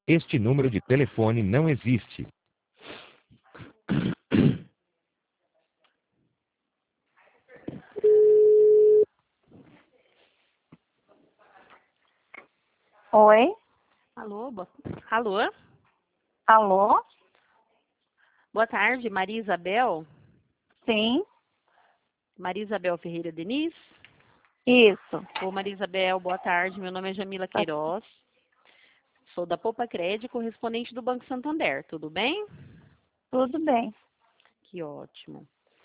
Este número de telefone não existe. Oi? Alô, alô? Alô? Boa tarde, Maria Isabel. Sim, Maria Isabel Ferreira Diniz. isso. Ô, Maria Isabel, boa tarde. Meu nome é Jamila Queiroz. Sou da Poupa Crédito, correspondente do Banco Santander. Tudo bem? Tudo bem. Que ótimo.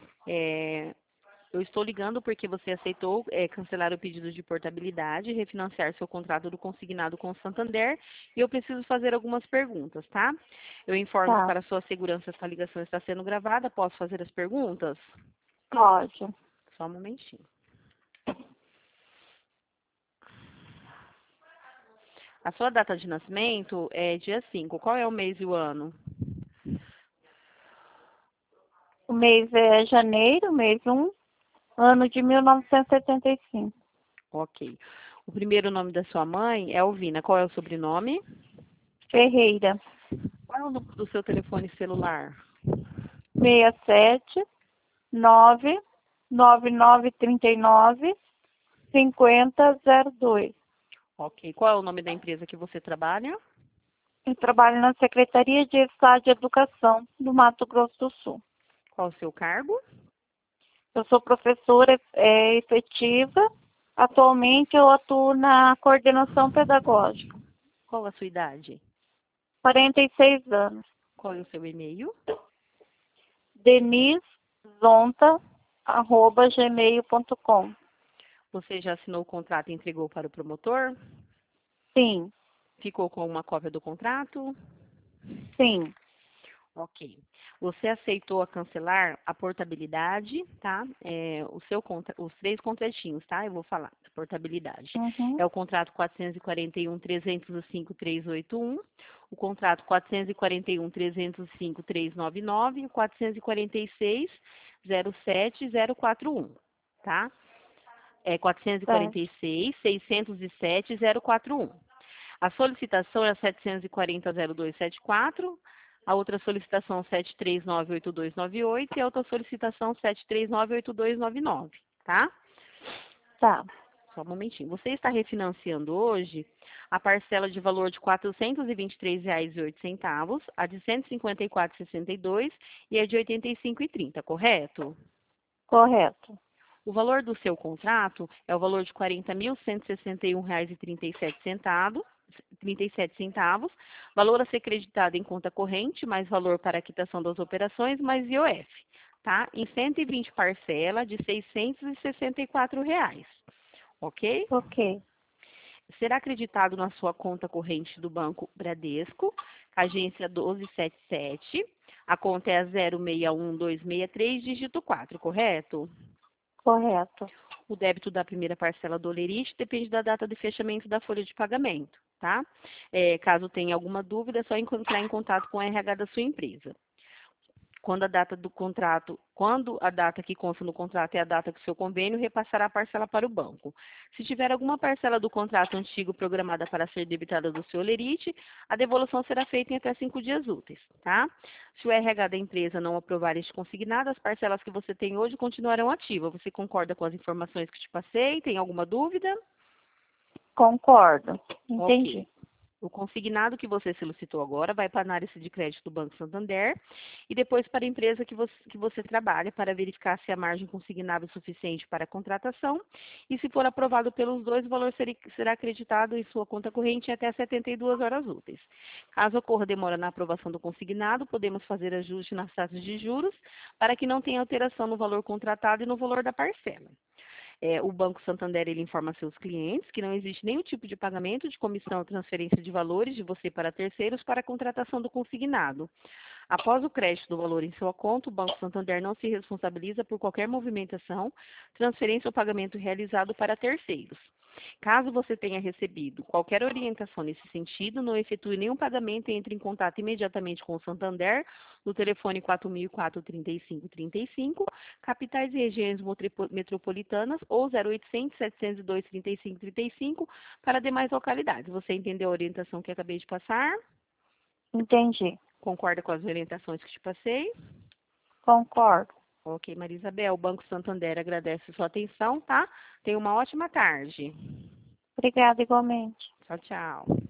Eu estou ligando porque você aceitou cancelar o pedido de portabilidade e refinanciar seu contrato do consignado com o Santander e eu preciso fazer algumas perguntas, tá? Eu informo que Tá, para sua segurança essa ligação está sendo gravada. Posso fazer as perguntas? pode. Só um momentinho. A sua data de nascimento é dia 5. Qual é o mês e o ano? O mês é janeiro, mês 1, ano de 1975. Ok. O primeiro nome da sua mãe é Alvina. Qual é o sobrenome? Ferreira, Qual é o número do seu telefone celular? 67 9 9939 5002. Ok. Qual é o nome da empresa que você trabalha? Eu trabalho na Secretaria de Estado de Educação do Mato Grosso do Sul. Qual o seu cargo? Eu sou professora efetiva. Atualmente eu atuo na coordenação pedagógica. Qual a sua idade? 46 anos. Qual é o seu e-mail? denisezonta@gmail.com. Você já assinou o contrato e entregou para o promotor? Sim, Ficou com uma cópia do contrato? sim. Ok. Você aceitou a cancelar a portabilidade, tá? Os três contratinhos, tá? Eu vou falar da portabilidade. Uhum. É o contrato 441.305.381, o contrato 441.305.399 e o 446.07041, tá? É Certo. 446.607.041. A solicitação é 740.0274, a outra solicitação 739.8298 e a outra solicitação 739.8299, tá? Tá. Só um momentinho. Você está refinanciando hoje a parcela de valor de R$ 423,08, a de R$ 154,62 e a de R$ 85,30, correto? Correto. O valor do seu contrato é o valor de R$ 40.161,37, valor a ser creditado em conta corrente, mais valor para a quitação das operações, mais IOF, tá? Em 120 parcela de R$ 664, ok? Ok. Será acreditado na sua conta corrente do Banco Bradesco, agência 1277, a conta é a 061263, dígito 4, correto? Correto. O débito da primeira parcela do Olerite depende da data de fechamento da folha de pagamento, tá? Caso tenha alguma dúvida, é só entrar em contato com a RH da sua empresa. Quando a data que consta no contrato é a data do seu convênio, repassará a parcela para o banco. Se tiver alguma parcela do contrato antigo programada para ser debitada do seu Olerite, a devolução será feita em até 5 dias úteis, tá? Se o RH da empresa não aprovar este consignado, as parcelas que você tem hoje continuarão ativas. Você concorda com as informações que te passei? Tem alguma dúvida? Concordo. Ok. Entendi. O consignado que você solicitou agora vai para a análise de crédito do Banco Santander e depois para a empresa que você trabalha para verificar se a margem consignada é suficiente para a contratação e se for aprovado pelos dois, o valor será acreditado em sua conta corrente em até 72 horas úteis. Caso ocorra demora na aprovação do consignado, podemos fazer ajuste nas taxas de juros para que não tenha alteração no valor contratado e no valor da parcela. O Banco Santander ele informa seus clientes que não existe nenhum tipo de pagamento de comissão ou transferência de valores de você para terceiros para a contratação do consignado. Após o crédito do valor em sua conta, o Banco Santander não se responsabiliza por qualquer movimentação, transferência ou pagamento realizado para terceiros. Caso você tenha recebido qualquer orientação nesse sentido, não efetue nenhum pagamento e entre em contato imediatamente com o Santander no telefone 4004-3535, capitais e regiões metropolitanas ou 0800-702-3535 para demais localidades. Você entendeu a orientação que acabei de passar? Entendi. Concorda com as orientações que te passei? Concordo. Ok, Maria Isabel, o Banco Santander agradece a sua atenção, tá? Tenha uma ótima tarde. Obrigada igualmente. Tchau, tchau.